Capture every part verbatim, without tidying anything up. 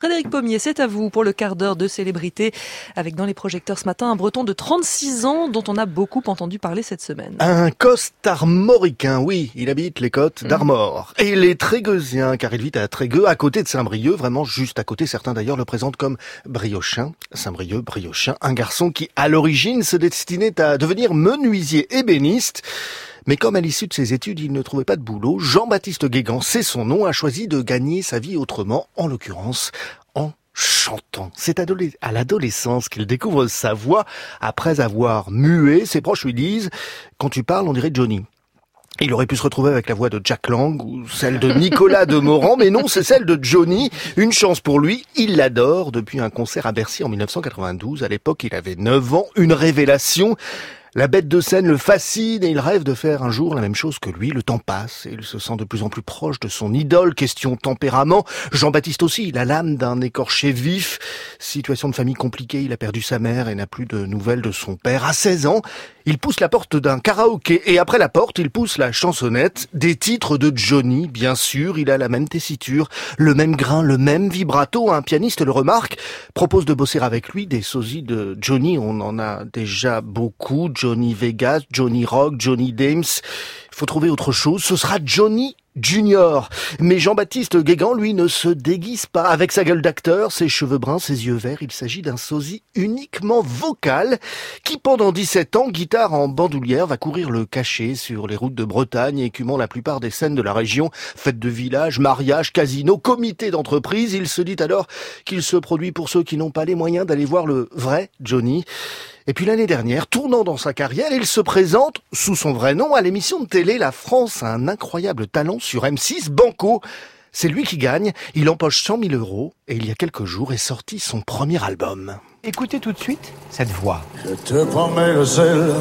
Frédéric Pommier, c'est à vous pour le quart d'heure de célébrité, avec dans les projecteurs ce matin un Breton de trente-six ans dont on a beaucoup entendu parler cette semaine. Un costarmoricain, oui, il habite les côtes d'Armor. Et les Trégueusiens, car il vit à Trégueux, à côté de Saint-Brieuc, vraiment juste à côté. Certains d'ailleurs le présentent comme Briochin, Saint-Brieuc, Briochin, un garçon qui à l'origine se destinait à devenir menuisier ébéniste. Mais comme à l'issue de ses études, il ne trouvait pas de boulot, Jean-Baptiste Guégan, c'est son nom, a choisi de gagner sa vie autrement, en l'occurrence en chantant. C'est à l'adolescence qu'il découvre sa voix après avoir mué. Ses proches lui disent « Quand tu parles, on dirait Johnny ». Il aurait pu se retrouver avec la voix de Jack Lang ou celle de Nicolas Demorand, mais non, c'est celle de Johnny. Une chance pour lui, il l'adore depuis un concert à Bercy en mille neuf cent quatre-vingt-douze. À l'époque, il avait neuf ans, une révélation. La bête de scène le fascine et il rêve de faire un jour la même chose que lui. Le temps passe et il se sent de plus en plus proche de son idole. Question tempérament. Jean-Baptiste aussi, il a l'âme d'un écorché vif. Situation de famille compliquée, il a perdu sa mère et n'a plus de nouvelles de son père. À seize ans, il pousse la porte d'un karaoké et après la porte, il pousse la chansonnette. Des titres de Johnny, bien sûr. Il a la même tessiture, le même grain, le même vibrato. Un pianiste le remarque, propose de bosser avec lui. Des sosies de Johnny, on en a déjà beaucoup. Johnny Vegas, Johnny Rock, Johnny Dames. Il faut trouver autre chose. Ce sera Johnny Junior. Mais Jean-Baptiste Guégan, lui, ne se déguise pas. Avec sa gueule d'acteur, ses cheveux bruns, ses yeux verts, il s'agit d'un sosie uniquement vocal qui, pendant dix-sept ans, guitare en bandoulière, va courir le cachet sur les routes de Bretagne, écumant la plupart des scènes de la région. Fêtes de village, mariages, casinos, comités d'entreprise. Il se dit alors qu'il se produit pour ceux qui n'ont pas les moyens d'aller voir le vrai Johnny. Et puis l'année dernière, tournant dans sa carrière, il se présente, sous son vrai nom, à l'émission de télé La France a un incroyable talent sur M six, Banco. C'est lui qui gagne, il empoche cent mille euros et il y a quelques jours est sorti son premier album. Écoutez tout de suite cette voix. Je te promets le sel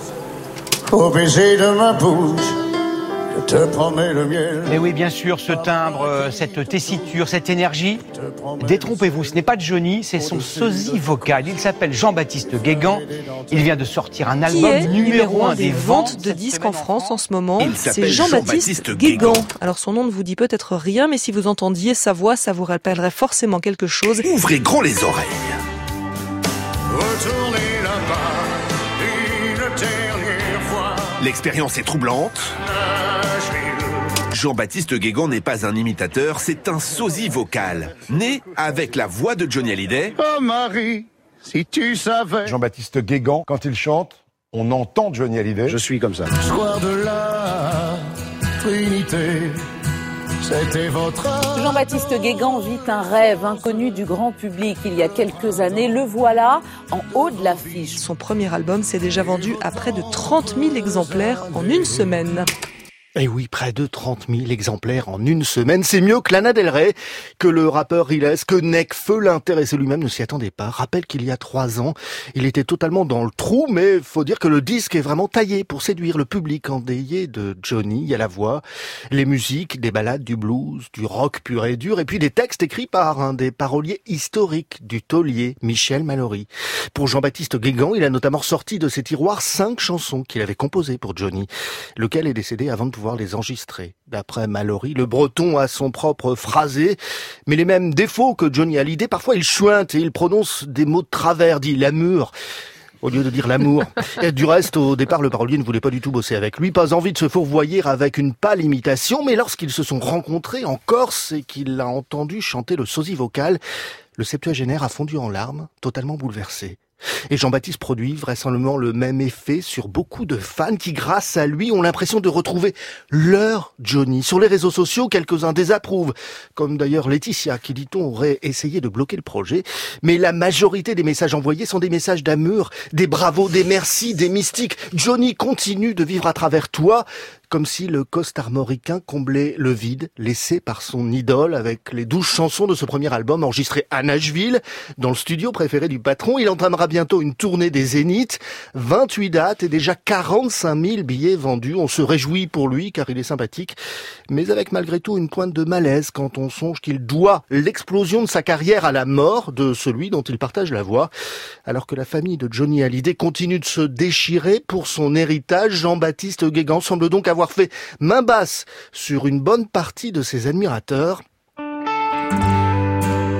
au baiser de ma bouche. Je te promets le miel. Mais oui, bien sûr, ce timbre, cette tessiture, cette énergie. Détrompez-vous, ce n'est pas Johnny, c'est son sosie vocal. Il s'appelle Jean-Baptiste Guégan. Il vient de sortir un album Qui est numéro un des ventes de disques en France en ce moment. C'est Jean-Baptiste Guégan. Alors son nom ne vous dit peut-être rien, mais si vous entendiez sa voix, ça vous rappellerait forcément quelque chose. Ouvrez grand les oreilles. Retournez là-bas une dernière fois. L'expérience est troublante. Jean-Baptiste Guégan n'est pas un imitateur, c'est un sosie vocal. Né avec la voix de Johnny Hallyday. Oh Marie, si tu savais. Jean-Baptiste Guégan, quand il chante, on entend Johnny Hallyday. Je suis comme ça. Soir de la Trinité, c'était votre âme. Jean-Baptiste Guégan vit un rêve inconnu du grand public il y a quelques années. Le voilà en haut de l'affiche. Son premier album s'est déjà vendu à près de trente mille exemplaires en une semaine. Et oui, près de trente mille exemplaires en une semaine. C'est mieux que Lana Del Rey, que le rappeur Riles, que Nekfeu, l'intéressé lui-même ne s'y attendait pas. Rappelle qu'il y a trois ans, il était totalement dans le trou, mais faut dire que le disque est vraiment taillé pour séduire le public endeuillé de Johnny. Il y a la voix, les musiques, des ballades, du blues, du rock pur et dur, et puis des textes écrits par un des paroliers historiques du taulier, Michel Mallory. Pour Jean-Baptiste Guégan, il a notamment sorti de ses tiroirs cinq chansons qu'il avait composées pour Johnny, lequel est décédé avant de pouvoir les enregistrer. D'après Mallory, le breton a son propre phrasé, mais les mêmes défauts que Johnny Hallyday. Parfois il chuinte et il prononce des mots de travers, dit l'amour au lieu de dire l'amour. Et du reste, au départ, le parolier ne voulait pas du tout bosser avec lui, pas envie de se fourvoyer avec une pâle imitation, mais lorsqu'ils se sont rencontrés en Corse et qu'il a entendu chanter le sosie vocal, le septuagénaire a fondu en larmes, totalement bouleversé. Et Jean-Baptiste produit vraisemblablement le même effet sur beaucoup de fans qui, grâce à lui, ont l'impression de retrouver leur Johnny. Sur les réseaux sociaux, quelques-uns désapprouvent, comme d'ailleurs Laetitia, qui, dit-on, aurait essayé de bloquer le projet. Mais la majorité des messages envoyés sont des messages d'amour, des bravos, des merci, des mystiques. Johnny continue de vivre à travers toi, comme si le costarmoricain comblait le vide laissé par son idole avec les douze chansons de ce premier album enregistré à Nashville, dans le studio préféré du patron. Il entamera bientôt une tournée des Zéniths, vingt-huit dates et déjà quarante-cinq mille billets vendus. On se réjouit pour lui car il est sympathique, mais avec malgré tout une pointe de malaise quand on songe qu'il doit l'explosion de sa carrière à la mort de celui dont il partage la voix. Alors que la famille de Johnny Hallyday continue de se déchirer pour son héritage, Jean-Baptiste Guégan semble donc avoir fait main basse sur une bonne partie de ses admirateurs.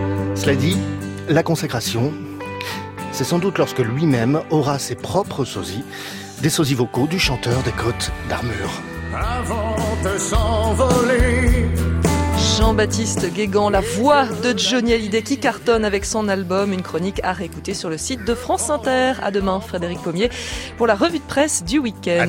Cela dit, la consécration, c'est sans doute lorsque lui-même aura ses propres sosies, des sosies vocaux du chanteur des Côtes d'Armure. Avant de s'envoler. Jean-Baptiste Guégan, la voix de Johnny Hallyday qui cartonne avec son album. Une chronique à réécouter sur le site de France Inter. À demain, Frédéric Pommier, pour la revue de presse du week-end.